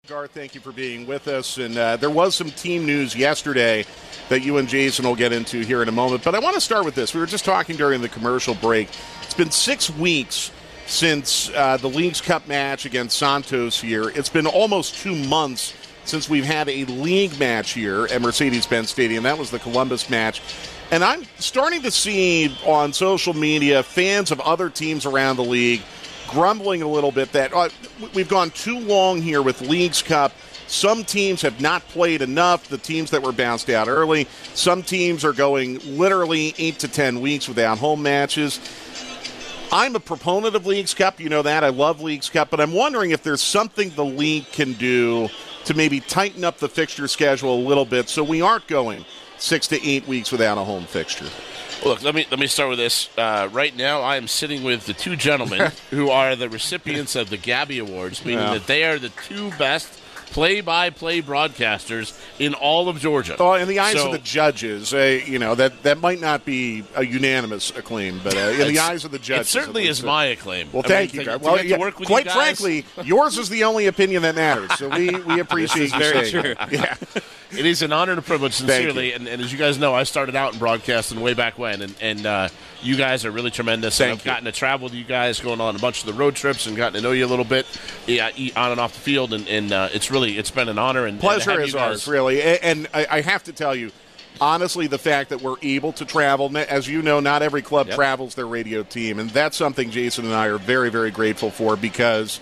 Garth, thank you for being with us. And there was some team news yesterday that you and Jason will get into here in a moment. But I want to start with this. We were just talking during the commercial break. It's been 6 weeks since the Leagues Cup match against Santos here. It's been almost 2 months since we've had a league match here at Mercedes-Benz Stadium. That was the Columbus match. And I'm starting to see on social media fans of other teams around the league grumbling a little bit that we've gone too long here with Leagues Cup. Some teams have not played enough, the teams that were bounced out early. Some teams are going literally 8 to 10 weeks without home matches. I'm a proponent of Leagues Cup. You know that. I love Leagues Cup. But I'm wondering if there's something the league can do to maybe tighten up the fixture schedule a little bit so we aren't going 6 to 8 weeks without a home fixture. Look, let me start with this. Right now, I am sitting with the two gentlemen who are the recipients of the Gabby Awards, meaning that they are the two best play-by-play broadcasters in all of Georgia. Oh, in the eyes of the judges, that might not be a unanimous acclaim, but in the eyes of the judges, it certainly is my acclaim. Well, thank you. Quite frankly, yours is the only opinion that matters. So we appreciate you saying true. That. Yeah. It is an honor and a privilege, sincerely. And as you guys know, I started out in broadcasting way back when, and you guys are really tremendous. I've gotten to travel with you guys, going on a bunch of the road trips, and gotten to know you a little bit on and off the field, and it's been an honor and pleasure and is ours, really. And I have to tell you, honestly, the fact that we're able to travel, as you know, not every club travels their radio team, and that's something Jason and I are very, very grateful for because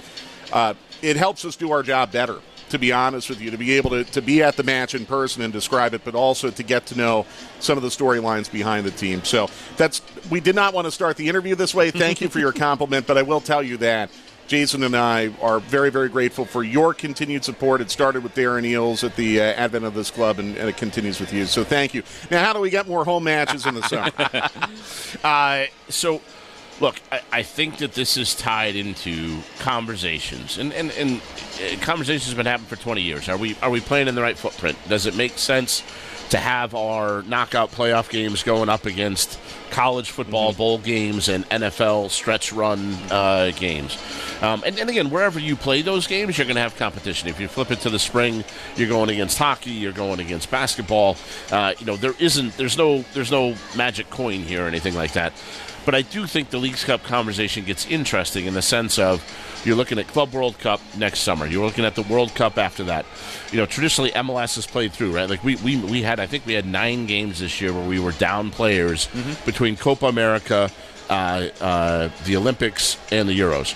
it helps us do our job better. To be honest with you, to be able to be at the match in person and describe it, but also to get to know some of the storylines behind the team. So we did not want to start the interview this way. Thank you for your compliment, but I will tell you that Jason and I are very, very grateful for your continued support. It started with Darren Eales at the advent of this club, and it continues with you. So thank you. Now, how do we get more home matches in the summer? Look, I think that this is tied into conversations, and conversations have been happening for 20 years. Are we playing in the right footprint? Does it make sense to have our knockout playoff games going up against college football bowl games and NFL stretch run games? And again, wherever you play those games, you're going to have competition. If you flip it to the spring, you're going against hockey, you're going against basketball. There's no magic coin here or anything like that. But I do think the Leagues Cup conversation gets interesting in the sense of you're looking at Club World Cup next summer. You're looking at the World Cup after that. Traditionally MLS has played through, right? Like we had 9 games this year where we were down players between Copa America, the Olympics, and the Euros.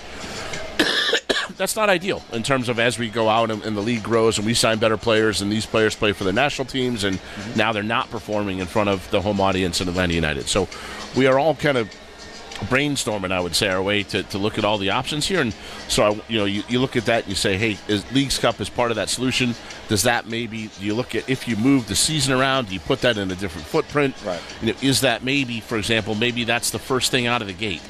That's not ideal in terms of as we go out and the league grows and we sign better players and these players play for the national teams and now they're not performing in front of the home audience in Atlanta United. So we are all kind of brainstorming, I would say, our way to look at all the options here. And so, you look at that and you say, hey, is Leagues Cup is part of that solution? Does that maybe, you look at if you move the season around, do you put that in a different footprint? Right. Is that maybe, for example, maybe that's the first thing out of the gate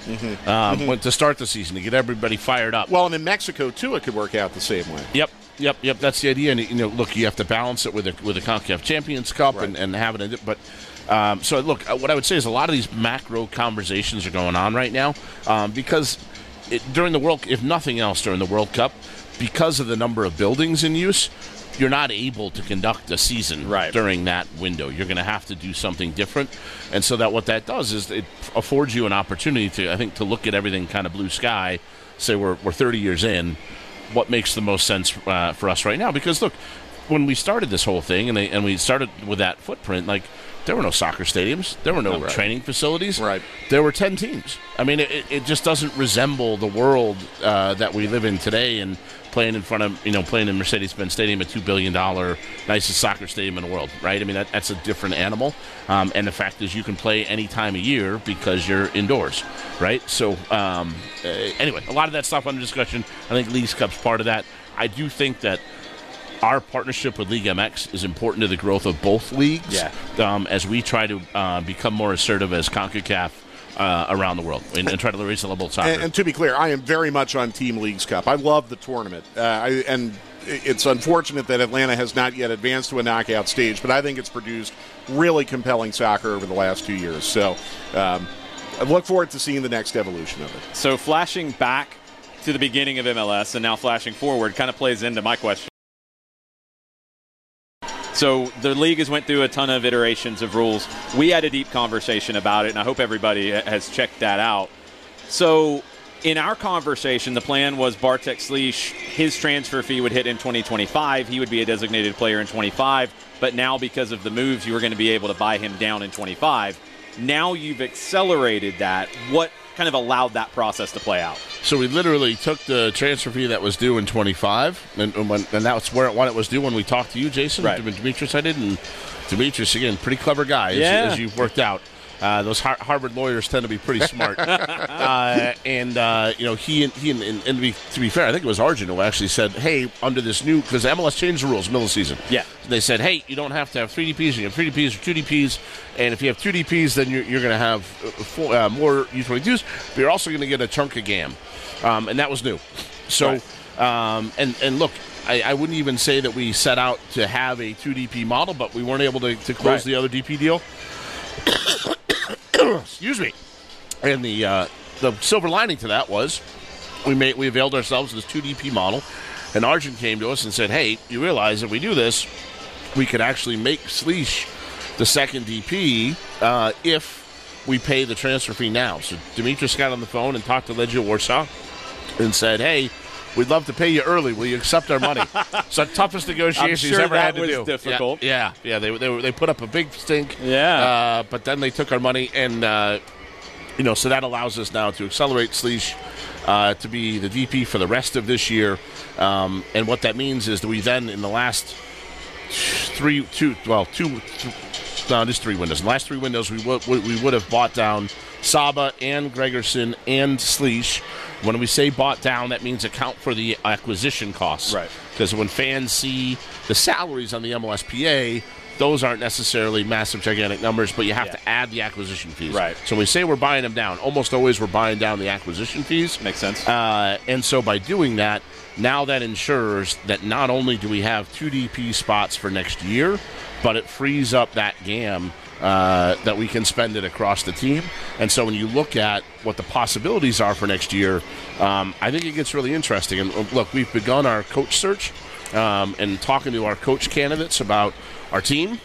to start the season, to get everybody fired up? Well, and in Mexico, too, it could work out the same way. Yep. That's the idea. And, look, you have to balance it with the CONCACAF Champions Cup and have it, but... So, look, what I would say is a lot of these macro conversations are going on right now because during the World, if nothing else, during the World Cup, because of the number of buildings in use, you're not able to conduct a season during that window. You're going to have to do something different. And so what that does is it affords you an opportunity to look at everything kind of blue sky, say we're 30 years in, what makes the most sense for us right now? Because, look, when we started this whole thing and we started with that footprint, like, there were no soccer stadiums. There were no training facilities. Right. There were 10 teams. I mean, it just doesn't resemble the world that we live in today and playing in front of, playing in Mercedes-Benz Stadium, a $2 billion nicest soccer stadium in the world, right? I mean, that's a different animal. And the fact is you can play any time of year because you're indoors, right? So, anyway, a lot of that stuff under discussion. I think Leagues Cup's part of that. I do think that our partnership with League MX is important to the growth of both leagues as we try to become more assertive as CONCACAF around the world and try to raise the level of soccer. And to be clear, I am very much on Team Leagues Cup. I love the tournament. And it's unfortunate that Atlanta has not yet advanced to a knockout stage, but I think it's produced really compelling soccer over the last 2 years. So I look forward to seeing the next evolution of it. So flashing back to the beginning of MLS and now flashing forward kind of plays into my question. So the league has went through a ton of iterations of rules. We had a deep conversation about it, and I hope everybody has checked that out. So in our conversation, the plan was Bartek Sliš, his transfer fee would hit in 2025. He would be a designated player in 25. But now because of the moves, you were going to be able to buy him down in 25. Now you've accelerated that. What kind of allowed that process to play out? So we literally took the transfer fee that was due in 25, and that's when it was due when we talked to you, Jason. Right. Demetrius, I did, and Demetrius, again, pretty clever guy, as you've worked out. Those Harvard lawyers tend to be pretty smart. He and to be fair, I think it was Arjun who actually said, hey, under this new, because MLS changed the rules middle of the season. Yeah. They said, hey, you don't have to have 3 DPs, you have 3 DPs or 2 DPs, and if you have 2 DPs, then you're going to have more U22s, but you're also going to get a chunk of GAM. And that was new. So, right. And look, I wouldn't even say that we set out to have a 2 DP model, but we weren't able to close the other DP deal. Excuse me. And the silver lining to that was we availed ourselves of this 2 DP model, and Arjun came to us and said, hey, you realize if we do this, we could actually make Sliš the second DP if we pay the transfer fee now. So Demetrius got on the phone and talked to Legia Warsaw and said, hey, we'd love to pay you early. Will you accept our money? So the toughest negotiations he's ever had to do. Was difficult. Yeah. They put up a big stink. Yeah. But then they took our money, and so that allows us now to accelerate Sliš to be the DP for the rest of this year. And what that means is that we then, in the last 3 windows. In the last 3 windows, we would have bought down Saba and Gregerson and Sliš. When we say bought down, that means account for the acquisition costs. Right. Because when fans see the salaries on the MLSPA, those aren't necessarily massive, gigantic numbers, but you have to add the acquisition fees. Right. So when we say we're buying them down, almost always we're buying down the acquisition fees. Makes sense. And so by doing that, now that ensures that not only do we have 2 DP spots for next year, but it frees up that GAM that we can spend it across the team. And so when you look at what the possibilities are for next year, I think it gets really interesting. And look, we've begun our coach search and talking to our coach candidates about our team.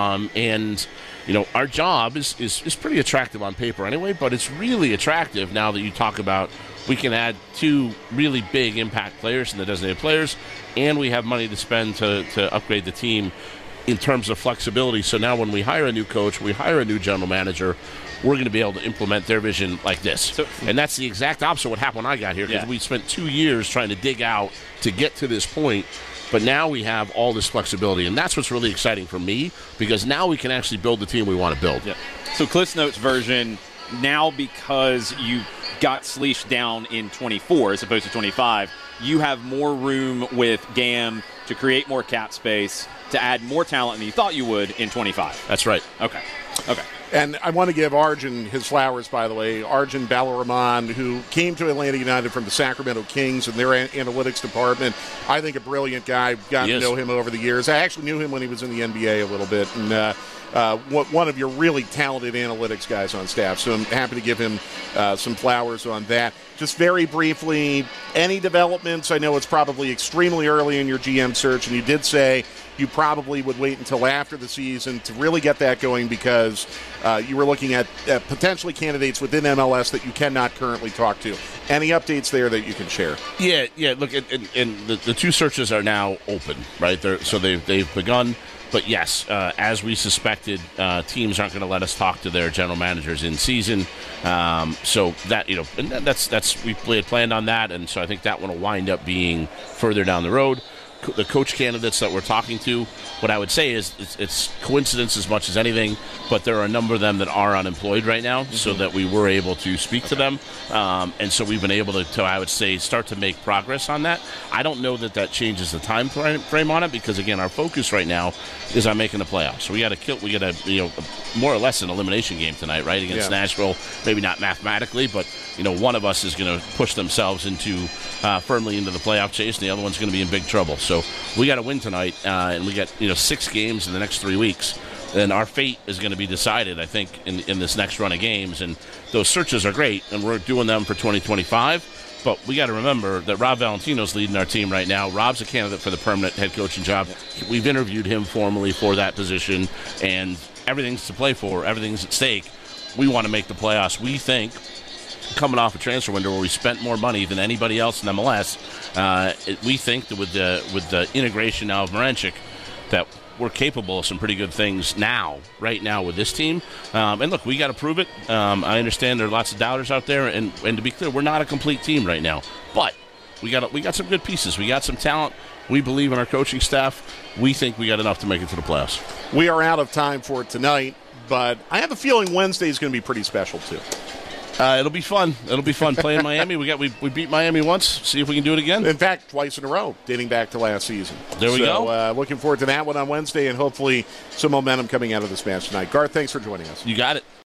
And, our job is pretty attractive on paper anyway, but it's really attractive now that you talk about we can add 2 really big impact players in the designated players, and we have money to spend to upgrade the team in terms of flexibility. So now when we hire a new coach, we hire a new general manager, we're going to be able to implement their vision like this. And that's the exact opposite of what happened when I got here, because we spent 2 years trying to dig out to get to this point. But now we have all this flexibility, and that's what's really exciting for me, because now we can actually build the team we want to build. Yeah. So Cliff's Notes version, now because you got Sliš down in 24 as opposed to 25, you have more room with GAM to create more cap space, to add more talent than you thought you would in 25. That's right. Okay. And I want to give Arjun his flowers, by the way. Arjun Balaraman, who came to Atlanta United from the Sacramento Kings and their analytics department. I think a brilliant guy. Gotten to know him over the years. I actually knew him when he was in the NBA a little bit. And one of your really talented analytics guys on staff. So I'm happy to give him some flowers on that. Just very briefly, any developments? I know it's probably extremely early in your GM search, and you did say you probably would wait until after the season to really get that going, because you were looking at potentially candidates within MLS that you cannot currently talk to. Any updates there that you can share? Yeah. Look, and the 2 searches are now open, right? So they've begun. But yes, as we suspected, teams aren't going to let us talk to their general managers in season. So that and that's we had planned on that, and so I think that one will wind up being further down the road. The coach candidates that we're talking to, what I would say is it's coincidence as much as anything, but there are a number of them that are unemployed right now, so that we were able to speak to them. And so we've been able to, I would say, start to make progress on that. I don't know that changes the time frame on it, because, again, our focus right now is on making the playoffs. So we got a more or less an elimination game tonight, right, against Nashville. Maybe not mathematically, but, one of us is going to push themselves firmly into the playoff chase, and the other one's going to be in big trouble. So we got to win tonight, and we got 6 games in the next 3 weeks. And our fate is going to be decided, I think, in this next run of games. And those searches are great, and we're doing them for 2025. But we got to remember that Rob Valentino's leading our team right now. Rob's a candidate for the permanent head coaching job. We've interviewed him formally for that position, and everything's to play for. Everything's at stake. We want to make the playoffs. We think, coming off a transfer window where we spent more money than anybody else in MLS, we think that with the integration now of Maranchik, that we're capable of some pretty good things right now with this team. And look, we got to prove it. I understand there are lots of doubters out there, and to be clear, we're not a complete team right now. But we got some good pieces. We got some talent. We believe in our coaching staff. We think we got enough to make it to the playoffs. We are out of time for tonight, but I have a feeling Wednesday is going to be pretty special too. It'll be fun. It'll be fun playing Miami. We beat Miami once. See if we can do it again. In fact, twice in a row, dating back to last season. There we go. Looking forward to that one on Wednesday, and hopefully some momentum coming out of this match tonight. Garth, thanks for joining us. You got it.